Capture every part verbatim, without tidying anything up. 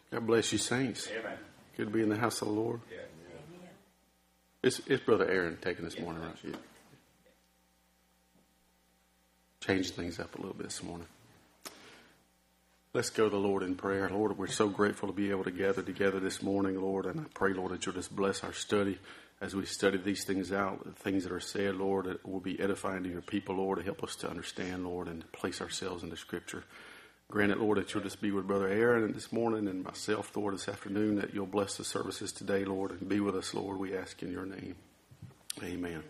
God bless you, saints. Amen. Good to be in the house of the Lord. Yeah. It's, it's Brother Aaron taking this morning, right? Yeah. Change things up a little bit this morning. Let's go to the Lord in prayer. Lord, we're so grateful to be able to gather together this morning, Lord. And I pray, Lord, that you'll just bless our study as we study these things out, the things that are said, Lord, that will be edifying to your people, Lord, to help us to understand, Lord, and to place ourselves into Scripture. Grant it, Lord, that you'll just be with Brother Aaron this morning and myself, Lord, this afternoon, that you'll bless the services today, Lord, and be with us, Lord, we ask in your name. Amen.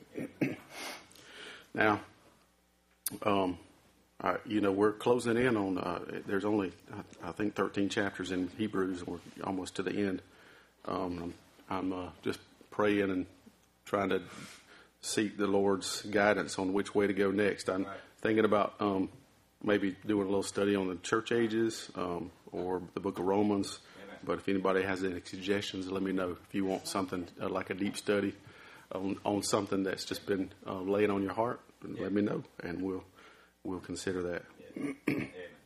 Now, um, uh, you know, we're closing in on, uh, there's only, I, I think, thirteen chapters in Hebrews, and we're almost to the end. Um, I'm, I'm uh, just praying and trying to seek the Lord's guidance on which way to go next. I'm thinking about um, maybe doing a little study on the church ages um, or the book of Romans. Amen. But if anybody has any suggestions, let me know. If you want something uh, like a deep study on, on something that's just been uh, laying on your heart, yeah. Let me know, and we'll we'll consider that. Yeah.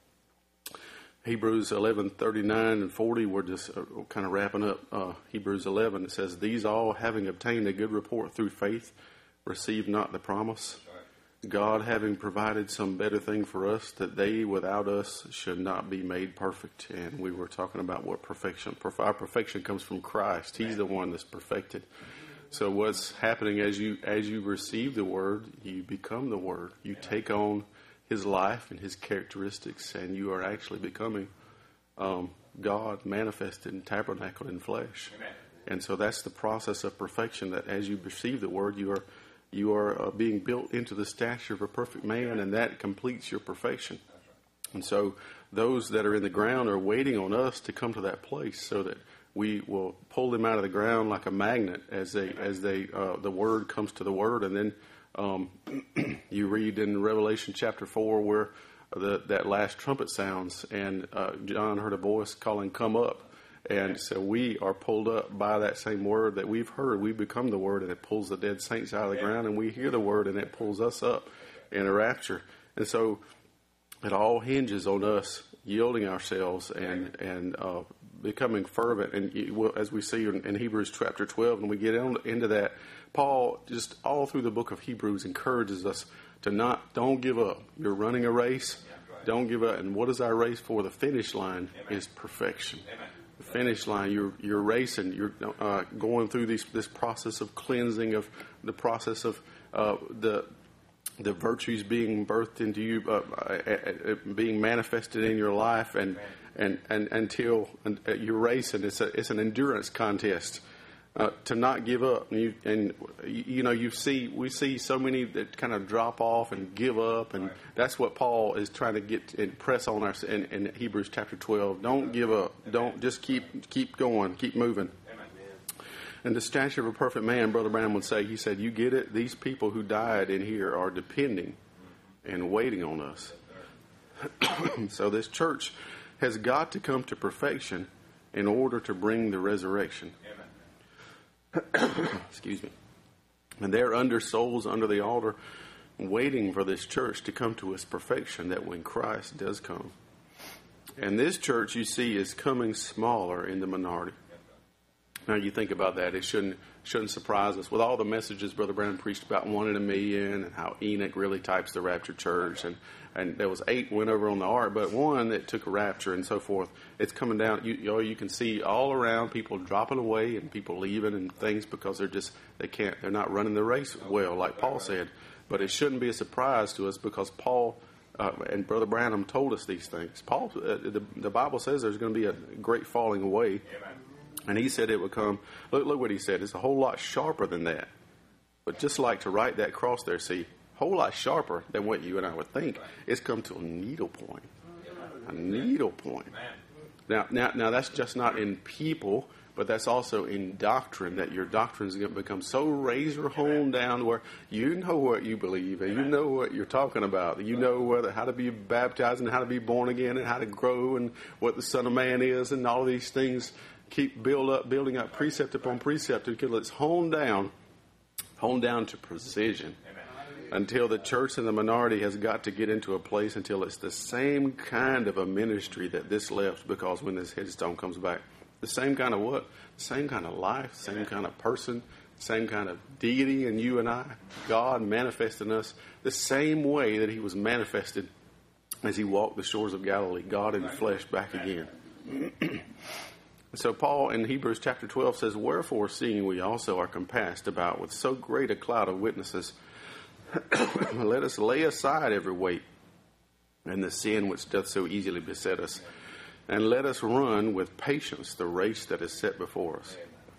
Hebrews eleven thirty-nine and forty, we're just uh, kind of wrapping up uh, Hebrews eleven. It says, "These all, having obtained a good report through faith, received not the promise. God having provided some better thing for us, that they without us should not be made perfect." And we were talking about what perfection, our perfection comes from Christ. He's the one that's perfected. So what's happening as you as you receive the Word, you become the Word. You take on His life and His characteristics, and you are actually becoming um, God manifested and tabernacled in flesh. Amen. And so that's the process of perfection, that as you receive the Word, you are You are uh, being built into the stature of a perfect man, and that completes your perfection. And so those that are in the ground are waiting on us to come to that place so that we will pull them out of the ground like a magnet as they as they uh, the word comes to the word. And then um, you read in Revelation chapter four where the, that last trumpet sounds, and uh, John heard a voice calling, "Come up." And so we are pulled up by that same word that we've heard. We become the word, and it pulls the dead saints out of the ground, and we hear the word, and it pulls us up in a rapture. And so it all hinges on us yielding ourselves and and uh, becoming fervent. And as we see in, in Hebrews chapter twelve, when we get into that, Paul just all through the book of Hebrews encourages us to not, don't give up. You're running a race. Don't give up. And what is our race for? The finish line is perfection. The finish line, you're you're racing, you're uh, going through this this process of cleansing, of the process of uh, the the virtues being birthed into you, uh, uh, uh, being manifested in your life, and and, and until uh, you're racing. It's a it's an endurance contest. Uh, to not give up, and you, and you know you see we see so many that kind of drop off and give up, and that's what Paul is trying to get and press on us in, in Hebrews chapter twelve. Don't give up. Don't just keep keep going, keep moving. And the stature of a perfect man, Brother Branham would say, he said, "You get it? These people who died in here are depending and waiting on us." So this church has got to come to perfection in order to bring the resurrection. Excuse me. And they're under souls under the altar, waiting for this church to come to its perfection, that when Christ does come. And this church, you see, is coming smaller in the minority. Now you think about that, it shouldn't shouldn't surprise us. With all the messages Brother Branham preached about one in a million, and how Enoch really types the rapture church, and, and there was eight went over on the ark, but one that took a rapture and so forth. It's coming down. You, you know, you can see all around people dropping away and people leaving and things because they're just they can't they're not running the race well, like Paul said. But it shouldn't be a surprise to us because Paul uh, and Brother Branham told us these things. Paul, uh, the, the Bible says there's going to be a great falling away. And he said it would come, look, look what he said, it's a whole lot sharper than that. But just like to write that cross there, see, a whole lot sharper than what you and I would think. It's come to a needle point. A needle point. Now, now, now that's just not in people, but that's also in doctrine, that your doctrine is going to become so razor honed down where you know what you believe and you know what you're talking about. You know whether how to be baptized and how to be born again and how to grow and what the Son of Man is and all these things. Keep build up, building up precept upon precept until it's honed down, honed down to precision. until the church in the minority has got to get into a place until it's the same kind of a ministry that this left, because when this headstone comes back, the same kind of what? Same kind of life, same kind of person, same kind of deity in you and I. God manifested in us the same way that he was manifested as he walked the shores of Galilee, God in the flesh back again. So Paul in Hebrews chapter twelve says, wherefore, seeing we also are compassed about with so great a cloud of witnesses, let us lay aside every weight and the sin which doth so easily beset us, and let us run with patience the race that is set before us.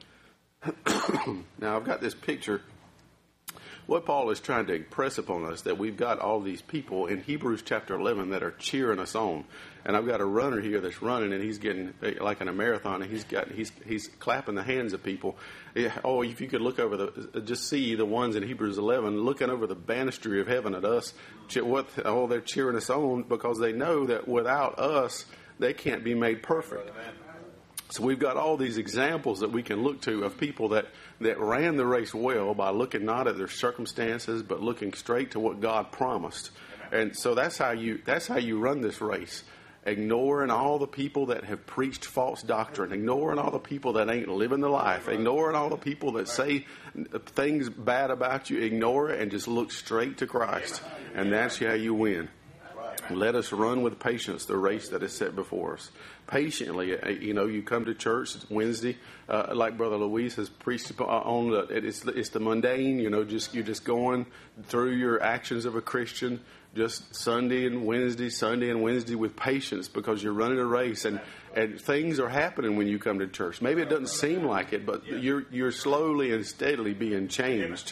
Now, I've got this picture. What Paul is trying to impress upon us, that we've got all these people in Hebrews chapter eleven that are cheering us on. And I've got a runner here that's running, and he's getting like in a marathon, and he's got he's he's clapping the hands of people. Oh, if you could look over the, just see the ones in Hebrews eleven looking over the banistery of heaven at us. What? Oh, they're cheering us on because they know that without us, they can't be made perfect. So we've got all these examples that we can look to of people that, that ran the race well by looking not at their circumstances, but looking straight to what God promised. And so that's how you that's how you run this race. Ignoring all the people that have preached false doctrine, ignoring all the people that ain't living the life, ignoring all the people that say things bad about you, ignore it and just look straight to Christ. And that's how you win. Let us run with patience the race that is set before us. Patiently, you know, you come to church, it's Wednesday, uh, like Brother Luis has preached on, the, it's, it's the mundane, you know, just you're just going through your actions of a Christian, just Sunday and Wednesday, Sunday and Wednesday with patience, because you're running a race, and, and things are happening when you come to church. Maybe it doesn't seem like it, but you're you're slowly and steadily being changed.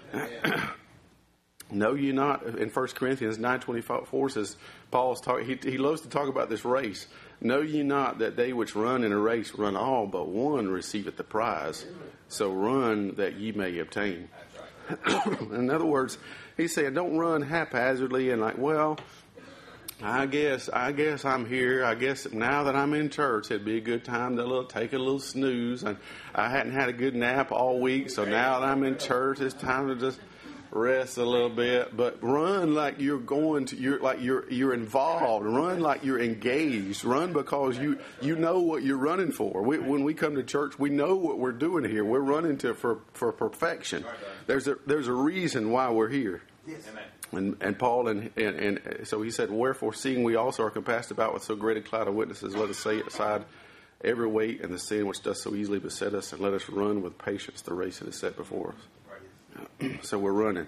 Know ye not, in First Corinthians nine twenty-four says, Paul's talk, he, he loves to talk about this race. Know ye not that they which run in a race run all, but one receiveth the prize. So run that ye may obtain. In other words, he's saying don't run haphazardly and like, well, I guess I guess I'm here. I guess now that I'm in church, it'd be a good time to little, take a little snooze. And I hadn't had a good nap all week, so now that I'm in church, it's time to just rest a little bit. But run like you're going to, you're like you're you're involved. Run like you're engaged. Run because you you know what you're running for. We, when we come to church, we know what we're doing here. We're running to for for perfection. There's a there's a reason why we're here. Yes. And and Paul and, and and so he said, wherefore, seeing we also are compassed about with so great a cloud of witnesses, let us lay aside every weight and the sin which does so easily beset us, and let us run with patience the race that is set before us. So we're running.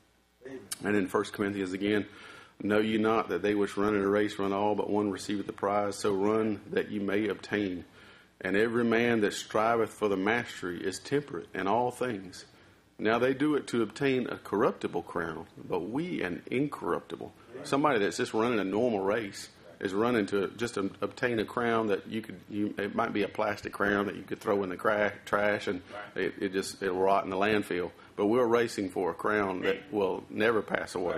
And in First Corinthians again, know ye not that they which run in a race run all, but one receiveth the prize. So run that ye may obtain. And every man that striveth for the mastery is temperate in all things. Now they do it to obtain a corruptible crown, but we an incorruptible. Somebody that's just running a normal race is running to just a, obtain a crown that you could, you, it might be a plastic crown that you could throw in the cra- trash and it, it just, it'll rot in the landfill. But we're racing for a crown that will never pass away.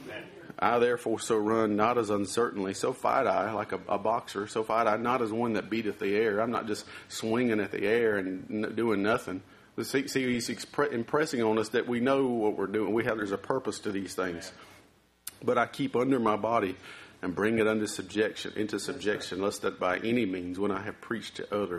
I therefore so run, not as uncertainly, so fight I, like a, a boxer, so fight I, not as one that beateth the air. I'm not just swinging at the air and n- doing nothing. See, see he's expre- impressing on us that we know what we're doing. We have, there's a purpose to these things. But I keep under my body and bring it under subjection, into subjection, lest that by any means, when I have preached to others,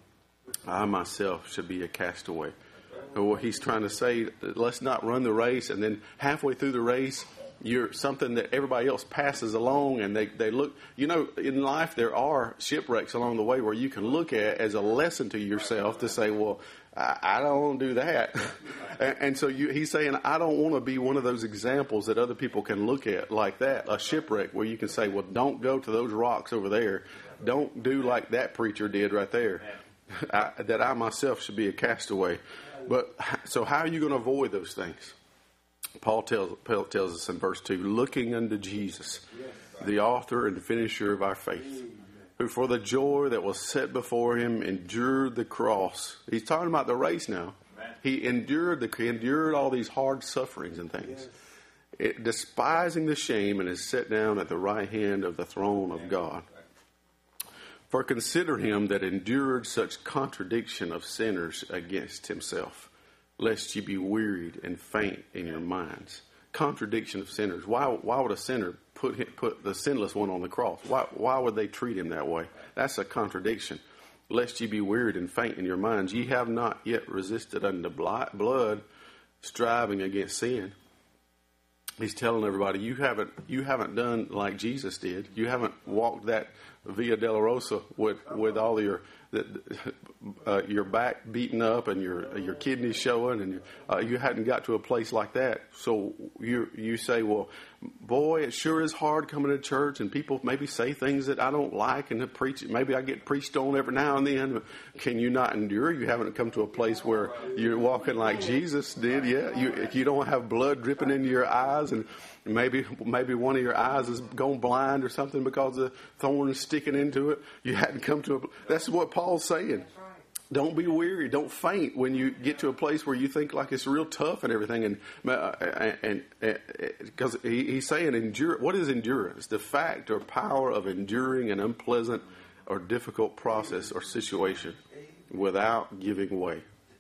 I myself should be a castaway. And what he's trying to say, let's not run the race, and then halfway through the race, you're something that everybody else passes along, and they, they look, you know, in life there are shipwrecks along the way where you can look at as a lesson to yourself to say, well, I, I don't want to do that. and, and so you, he's saying, I don't want to be one of those examples that other people can look at like that, a shipwreck where you can say, well, don't go to those rocks over there. Don't do like that preacher did right there. I, that I myself should be a castaway. But so how are you going to avoid those things? Paul tells, Paul tells us in verse two, looking unto Jesus, the author and finisher of our faith, who for the joy that was set before him endured the cross. He's talking about the race now. He endured the he endured all these hard sufferings and things, it, despising the shame, and is set down at the right hand of the throne of God. For consider him that endured such contradiction of sinners against himself, lest ye be wearied and faint in your minds. contradiction of sinners. Why why would a sinner put him, put the sinless one on the cross? Why why would they treat him that way? That's a contradiction. Lest ye be wearied and faint in your minds, ye have not yet resisted unto blood, striving against sin. He's telling everybody, you haven't you haven't done like Jesus did. You haven't walked that Via Dolorosa with with all your uh, your back beaten up and your your kidneys showing, and your, uh, you hadn't got to a place like that. So you you say, well, boy, it sure is hard coming to church, and people maybe say things that I don't like, and preach. Maybe I get preached on every now and then. Can you not endure? You haven't come to a place where you're walking like Jesus did yet. You you don't have blood dripping into your eyes, and maybe maybe one of your eyes is gone blind or something because the thorn is sticking into it. You hadn't come to a. That's what Paul's saying. Don't be weary. Don't faint when you get to a place where you think like it's real tough and everything. And and because he, he's saying endure. What is endurance? The fact or power of enduring an unpleasant or difficult process or situation without giving way.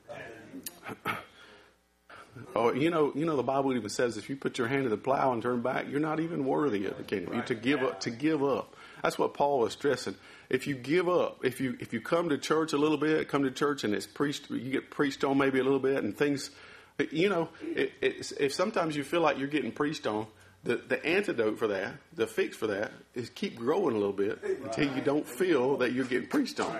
Oh, you know, you know, the Bible even says if you put your hand to the plow and turn back, you're not even worthy of the kingdom. You to give up, to give up. That's what Paul is stressing. If you give up, if you if you come to church a little bit, come to church and it's preached, you get preached on maybe a little bit, and things, you know, it, it's, if sometimes you feel like you're getting preached on, the the antidote for that, the fix for that, is keep growing a little bit until you don't feel that you're getting preached on.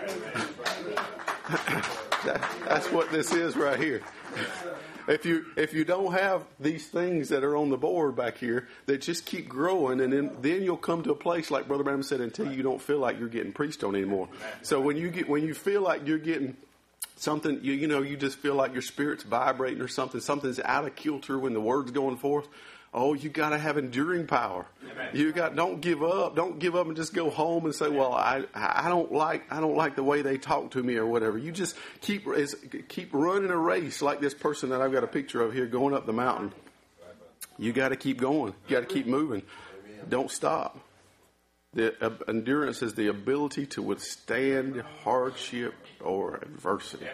that, that's what this is right here. If you if you don't have these things that are on the board back here that just keep growing, and then, then you'll come to a place like Brother Branham said, until you don't feel like you're getting preached on anymore. So when you get when you feel like you're getting something, you, you know, you just feel like your spirit's vibrating or something, something's out of kilter when the word's going forth. Oh, you got to have enduring power. Amen. You got don't give up. Don't give up and just go home and say, "Well, I I don't like I don't like the way they talk to me or whatever." You just keep keep running a race like this person that I've got a picture of here going up the mountain. You got to keep going. You got to keep moving. Don't stop. The uh, endurance is the ability to withstand hardship or adversity.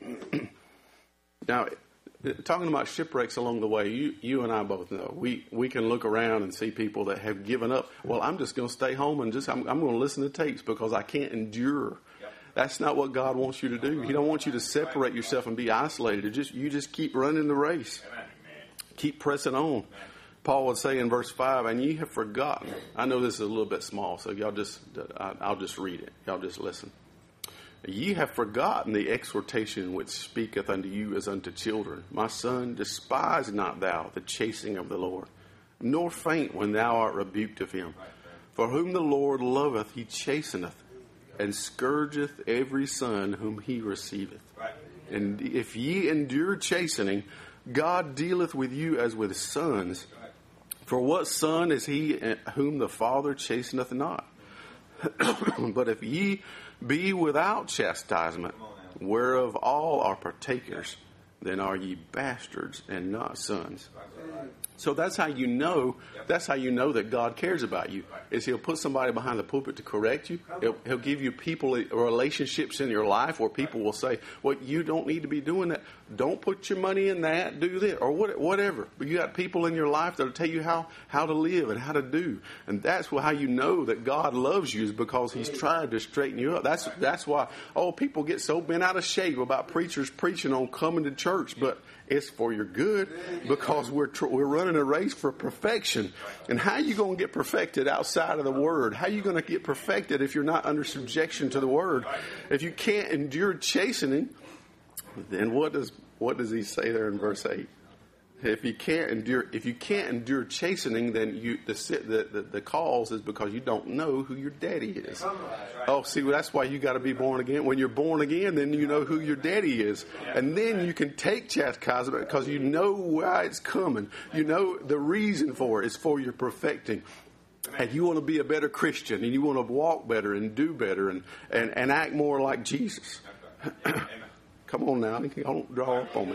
Now, talking about shipwrecks along the way, you you and I both know we, we can look around and see people that have given up. Well, I'm just going to stay home and just I'm, I'm going to listen to tapes because I can't endure. Yep. That's not what God wants you to do. He don't want you to separate yourself and be isolated. Just you just keep running the race. Amen. Keep pressing on. Amen. Paul would say in verse five, "And ye have forgotten." I know this is a little bit small, so y'all just I'll just read it. Y'all just listen. "Ye have forgotten the exhortation which speaketh unto you as unto children. My son, despise not thou the chastening of the Lord, nor faint when thou art rebuked of him. For whom the Lord loveth, he chasteneth, and scourgeth every son whom he receiveth. And if ye endure chastening, God dealeth with you as with sons. For what son is he whom the Father chasteneth not? But if ye be without chastisement, whereof all are partakers, then are ye bastards and not sons." So that's how you know. That's how you know that God cares about you. Is He'll put somebody behind the pulpit to correct you. He'll, he'll give you people, relationships in your life where people will say, "Well, you don't need to be doing that. Don't put your money in that. Do this or whatever." But you got people in your life that'll tell you how how to live and how to do. And that's how you know that God loves you, is because He's trying to straighten you up. That's that's why oh people get so bent out of shape about preachers preaching on coming to church, but it's for your good, because we're tr- we're running a race for perfection. And how are you going to get perfected outside of the Word? How are you going to get perfected if you're not under subjection to the Word? If you can't endure chastening, then what does what does he say there in verse eight? If you can't endure, if you can't endure chastening, then you the the the, the cause is because you don't know who your daddy is. Oh, see, well, that's why you got to be born again. When you're born again, then you know who your daddy is, and then you can take chastisement because you know why it's coming. You know the reason for it is for your perfecting. And you want to be a better Christian, and you want to walk better and do better and and, and act more like Jesus. Come on now, don't draw up on me.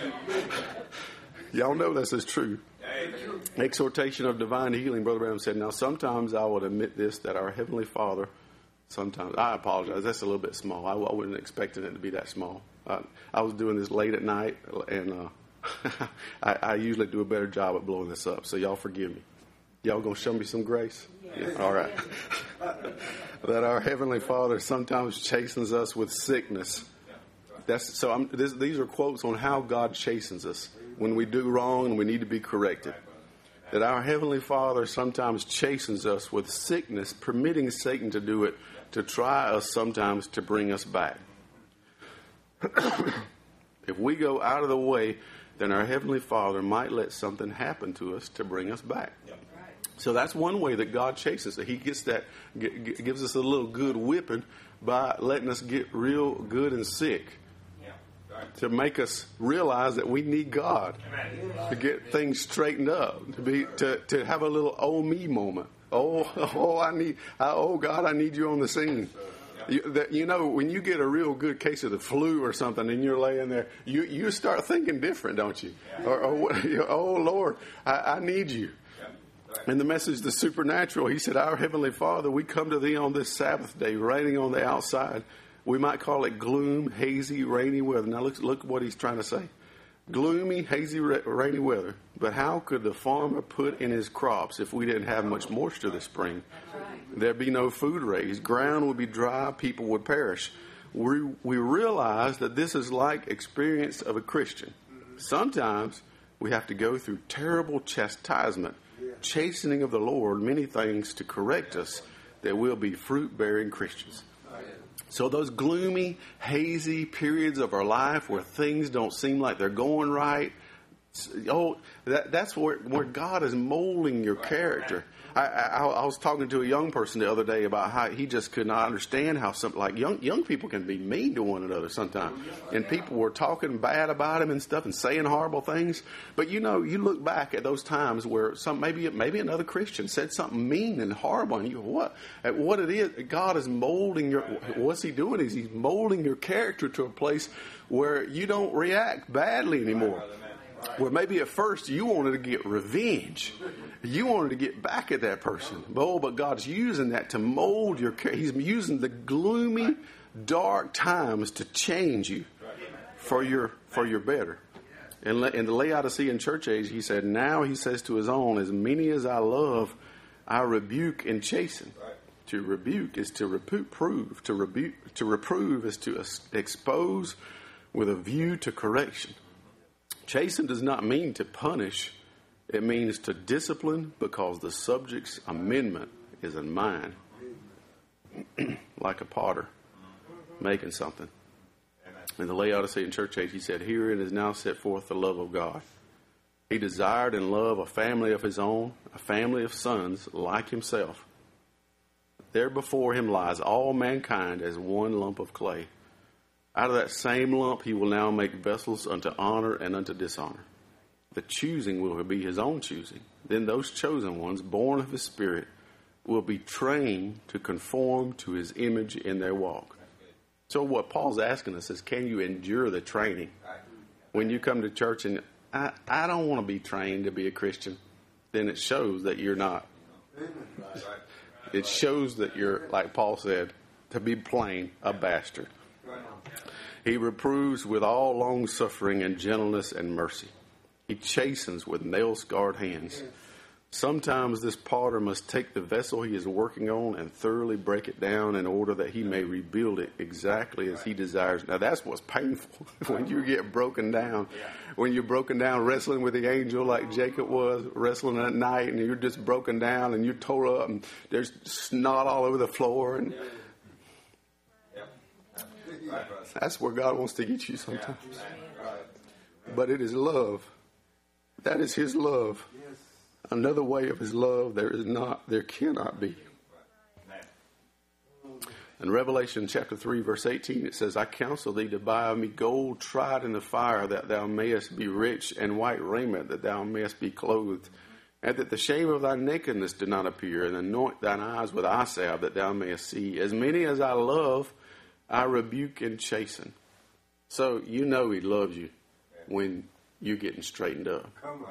Y'all know this is true. Exhortation of divine healing, Brother Branham said, "Now sometimes I would admit this, that our Heavenly Father, sometimes," I apologize, that's a little bit small. I, I wasn't expecting it to be that small. Uh, I was doing this late at night, and uh, I, I usually do a better job at blowing this up, so y'all forgive me. Y'all gonna show me some grace? Yeah. All right. That our Heavenly Father sometimes chastens us with sickness. That's so. I'm, this, these are quotes on how God chastens us when we do wrong and we need to be corrected. That our Heavenly Father sometimes chastens us with sickness, permitting Satan to do it, to try us sometimes to bring us back. If we go out of the way, then our Heavenly Father might let something happen to us to bring us back. So that's one way that God chases us. He gets that, g- gives us a little good whipping by letting us get real good and sick, to make us realize that we need God, to get things straightened up, to be to, to have a little oh me moment. Oh, oh, I need, oh God, I need you on the scene. You, that, you know, when you get a real good case of the flu or something, and you're laying there, you you start thinking different, don't you? Or, or oh Lord, I, I need you. In the message, The Supernatural, he said, our Heavenly Father, we come to thee on this Sabbath day, raining on the outside. We might call it gloom, hazy, rainy weather. Now look, look what he's trying to say. Gloomy, hazy, rainy weather. But how could the farmer put in his crops if we didn't have much moisture this spring? There'd be no food raised. Ground would be dry. People would perish. We, we realize that this is like experience of a Christian. Sometimes we have to go through terrible chastisement, chastening of the Lord, many things to correct us that we'll be fruit-bearing Christians. So those gloomy, hazy periods of our life where things don't seem like they're going right, oh, that, that's where, where God is molding your character. I, I, I was talking to a young person the other day about how he just could not understand how some, like young young people can be mean to one another sometimes. And people were talking bad about him and stuff and saying horrible things. But you know, you look back at those times where some maybe maybe another Christian said something mean and horrible, and you go, what? At what it is, God is molding your. What's He doing? Is He's molding your character to a place where you don't react badly anymore. Where maybe at first you wanted to get revenge. You wanted to get back at that person. Oh, but God's using that to mold your character. He's using the gloomy, dark times to change you for your for your better. In, in the Laodicean church age, he said, now he says to his own, as many as I love, I rebuke and chasten. To rebuke is to reprove. To rebuke, to reprove is to expose with a view to correction. Chasten does not mean to punish. It means to discipline because the subject's amendment is in mind. Like a potter making something. In the Laodicean church age, he said, herein is now set forth the love of God. He desired in love a family of his own, a family of sons like himself. There before him lies all mankind as one lump of clay. Out of that same lump he will now make vessels unto honor and unto dishonor. The choosing will be his own choosing. Then those chosen ones, born of his Spirit, will be trained to conform to his image in their walk. So what Paul's asking us is, can you endure the training? When you come to church and, I, I don't want to be trained to be a Christian, then it shows that you're not. It shows that you're, like Paul said, to be plain, a bastard. He reproves with all long suffering and gentleness and mercy. He chastens with nail-scarred hands. Sometimes this potter must take the vessel he is working on and thoroughly break it down in order that he may rebuild it exactly as he desires. Now that's what's painful, when you get broken down. When you're broken down wrestling with the angel like Jacob was, wrestling at night, and you're just broken down and you're tore up and there's snot all over the floor. And that's where God wants to get you sometimes. But it is love. That is his love. Another way of his love there is not, there cannot be. In Revelation chapter three, verse eighteen, it says, I counsel thee to buy of me gold tried in the fire, that thou mayest be rich, and white raiment, that thou mayest be clothed, and that the shame of thy nakedness do not appear, and anoint thine eyes with eye salve, that thou mayest see. As many as I love, I rebuke and chasten. So you know he loves you when you're getting straightened up.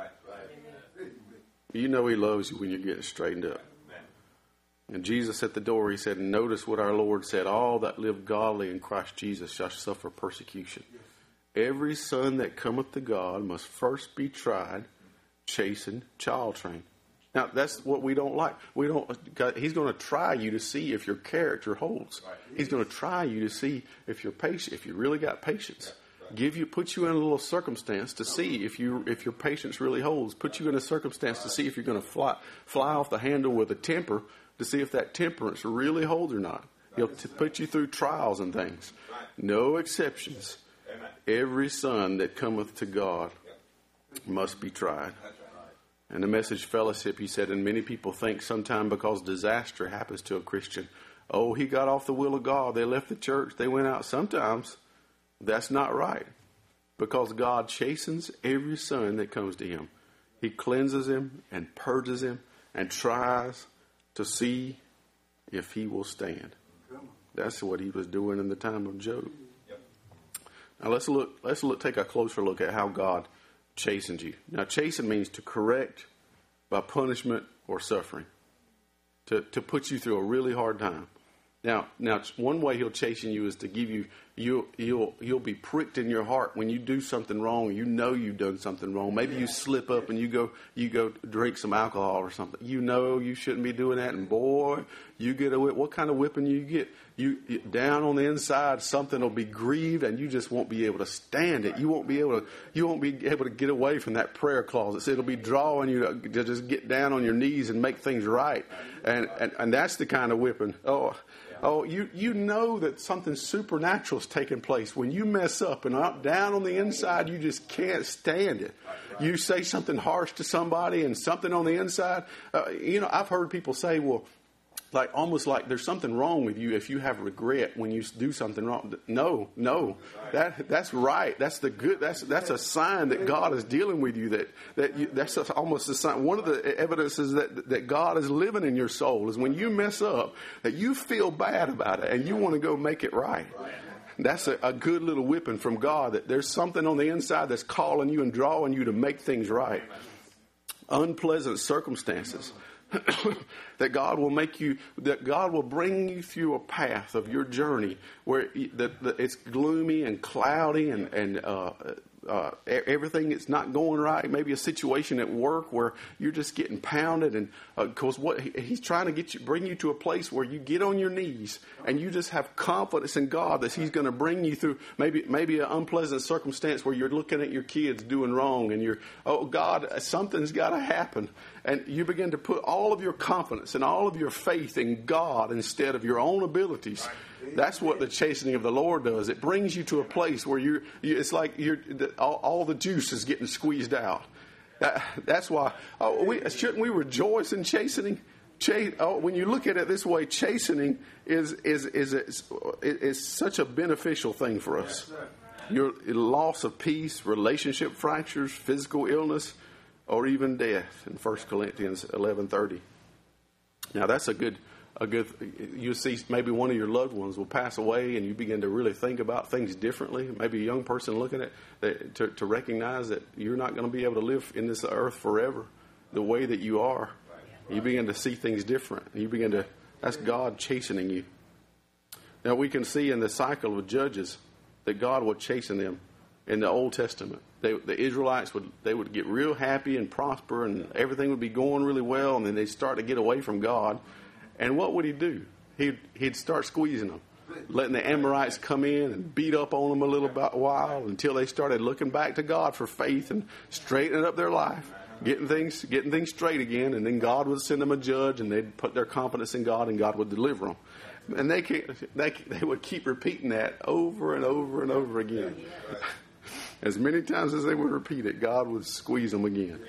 You know he loves you when you're getting straightened up. And Jesus at the door, he said, notice what our Lord said, all that live godly in Christ Jesus shall suffer persecution. Every son that cometh to God must first be tried, chastened, child trained. Now, that's what we don't like. We don't. God, he's going to try you to see if your character holds. He's going to try you to see if you're patient, if you really got patience. Give you, put you in a little circumstance to see if you, if your patience really holds. Put you in a circumstance to see if you're going to fly, fly off the handle with a temper, to see if that temperance really holds or not. He'll t- put you through trials and things. No exceptions. Every son that cometh to God must be tried. And the Message Fellowship, he said, and many people think sometime because disaster happens to a Christian, oh, he got off the will of God. They left the church. They went out. Sometimes that's not right, because God chastens every son that comes to him. He cleanses him and purges him and tries to see if he will stand. That's what he was doing in the time of Job. Now let's look. Let's look. Take a closer look at how God chastens you. Now, chasten means to correct by punishment or suffering, to to put you through a really hard time. Now, now, one way he'll chasten you is to give you, you'll, you'll, you'll be pricked in your heart when you do something wrong. You know you've done something wrong. Maybe you slip up and you go, you go drink some alcohol or something. You know you shouldn't be doing that, and boy, you get a whip. What kind of whipping you get? You, you down on the inside, something will be grieved, and you just won't be able to stand it. You won't be able to, you won't be able to get away from that prayer closet. So it'll be drawing you to, to just get down on your knees and make things right, and and, and that's the kind of whipping. Oh. Oh, you, you know that something supernatural is taking place. When you mess up and up, down on the inside, you just can't stand it. You say something harsh to somebody and something on the inside. Uh, you know, I've heard people say, well, like almost like there's something wrong with you if you have regret when you do something wrong. No, no, that that's right. That's the good. That's that's a sign that God is dealing with you. That that you, that's a, almost a sign. One of the evidences that that God is living in your soul is when you mess up, that you feel bad about it and you want to go make it right. That's a, a good little whipping from God. That there's something on the inside that's calling you and drawing you to make things right. Unpleasant circumstances. That God will make you, that God will bring you through a path of your journey where that, that it's gloomy and cloudy and, and uh, uh, everything is not going right. Maybe a situation at work where you're just getting pounded, and because uh, what he, he's trying to get you, bring you to a place where you get on your knees and you just have confidence in God that He's going to bring you through. Maybe maybe an unpleasant circumstance where you're looking at your kids doing wrong, and you're, oh God, something's got to happen, and you begin to put all of your confidence and all of your faith in God instead of your own abilities. That's what the chastening of the Lord does. It brings you to a place where you're, you, it's like you're, all, all the juice is getting squeezed out. That, that's why, oh, we, shouldn't we rejoice in chastening? Chas, oh, when you look at it this way, chastening is, is, is, is, is such a beneficial thing for us. Your loss of peace, relationship fractures, physical illness, or even death in First Corinthians eleven thirty. Now that's a good, a good. You see, maybe one of your loved ones will pass away, and you begin to really think about things differently. Maybe a young person looking at that, to, to recognize that you're not going to be able to live in this earth forever, the way that you are. You begin to see things different. You begin to. That's God chastening you. Now we can see in the cycle of Judges that God will chasten them in the Old Testament. They, the Israelites would they would get real happy and prosper, and everything would be going really well, and then they'd start to get away from God. And what would He do? He'd, he'd start squeezing them, letting the Amorites come in and beat up on them a little while until they started looking back to God for faith and straightening up their life, getting things getting things straight again. And then God would send them a judge, and they'd put their confidence in God, and God would deliver them. And they they they would keep repeating that over and over and over again. As many times as they would repeat it, God would squeeze them again.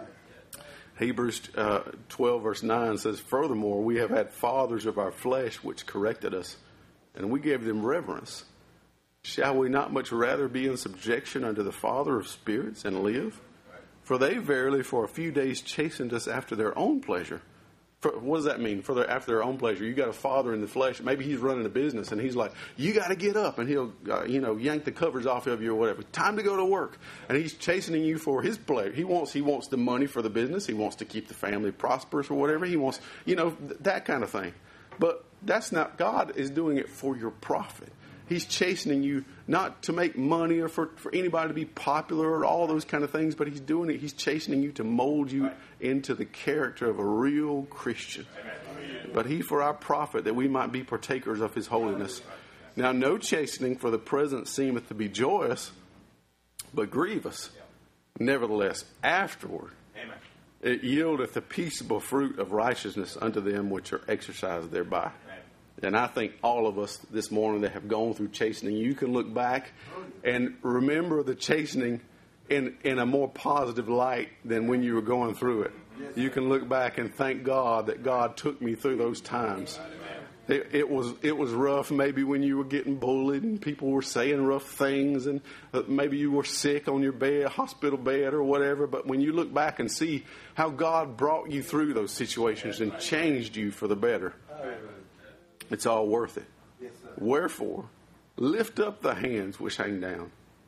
Hebrews uh, twelve verse nine says, furthermore, we have had fathers of our flesh which corrected us, and we gave them reverence. Shall we not much rather be in subjection unto the Father of spirits and live? For they verily for a few days chastened us after their own pleasure. For, what does that mean? For their, after their own pleasure. You got a father in the flesh. Maybe he's running a business, and he's like, you got to get up, and he'll, uh, you know, yank the covers off of you or whatever. Time to go to work, and he's chastening you for his pleasure. He wants, he wants the money for the business. He wants to keep the family prosperous or whatever. He wants, you know, th- that kind of thing. But that's not. God is doing it for your profit. He's chastening you not to make money or for, for anybody to be popular or all those kind of things, but he's doing it. He's chastening you to mold you into the character of a real Christian. But he for our profit, that we might be partakers of his holiness. Now, no chastening for the present seemeth to be joyous, but grievous. Nevertheless, afterward, it yieldeth the peaceable fruit of righteousness unto them which are exercised thereby. And I think all of us this morning that have gone through chastening, you can look back and remember the chastening in, in a more positive light than when you were going through it. You can look back and thank God that God took me through those times. It, it was it was rough maybe when you were getting bullied and people were saying rough things, and maybe you were sick on your bed, hospital bed or whatever. But when you look back and see how God brought you through those situations and changed you for the better, it's all worth it. Wherefore, lift up the hands which hang down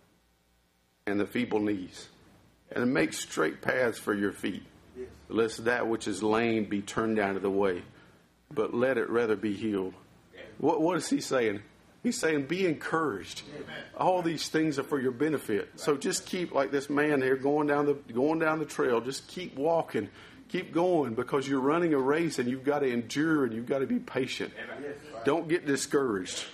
and the feeble knees, and make straight paths for your feet, lest that which is lame be turned out of the way, but let it rather be healed. What, what is he saying? He's saying be encouraged. All these things are for your benefit. So just keep, like this man here going down the going down the trail, just keep walking. Keep going, because you're running a race and you've got to endure and you've got to be patient. Don't get discouraged.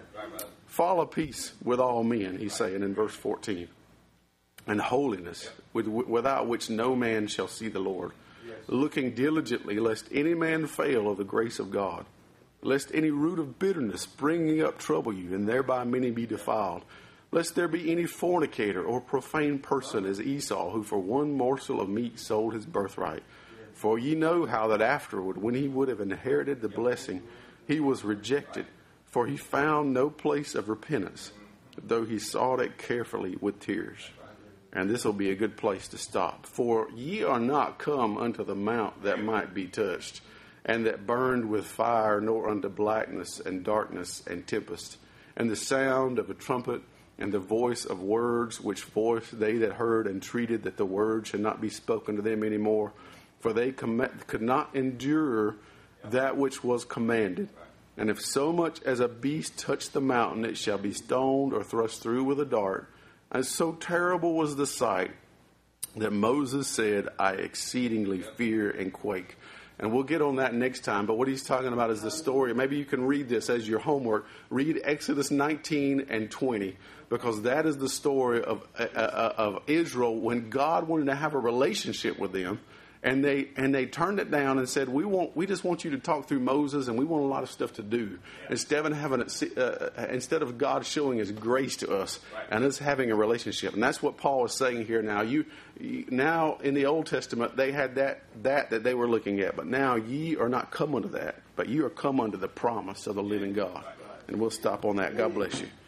Follow peace with all men, he's saying in verse fourteen. And holiness, with, without which no man shall see the Lord. Looking diligently, lest any man fail of the grace of God, lest any root of bitterness springing up trouble you, and thereby many be defiled. Lest there be any fornicator or profane person as Esau, who for one morsel of meat sold his birthright. For ye know how that afterward, when he would have inherited the blessing, he was rejected, for he found no place of repentance, though he sought it carefully with tears. And this will be a good place to stop. For ye are not come unto the mount that might be touched, and that burned with fire, nor unto blackness and darkness and tempest, and the sound of a trumpet, and the voice of words, which voice they that heard entreated that the word should not be spoken to them any more. For they com- could not endure that which was commanded. And if so much as a beast touch the mountain, it shall be stoned or thrust through with a dart. And so terrible was the sight that Moses said, I exceedingly fear and quake. And we'll get on that next time. But what he's talking about is the story. Maybe you can read this as your homework. Read Exodus nineteen and twenty, because that is the story of, uh, of Israel when God wanted to have a relationship with them. And they and they turned it down and said, we want we just want you to talk through Moses, and we want a lot of stuff to do. Instead of having it, uh, instead of God showing his grace to us and us having a relationship. And that's what Paul is saying here now. You, you now in the Old Testament they had that that that they were looking at, but now ye are not come unto that, but you are come unto the promise of the living God. And we'll stop on that. God bless you.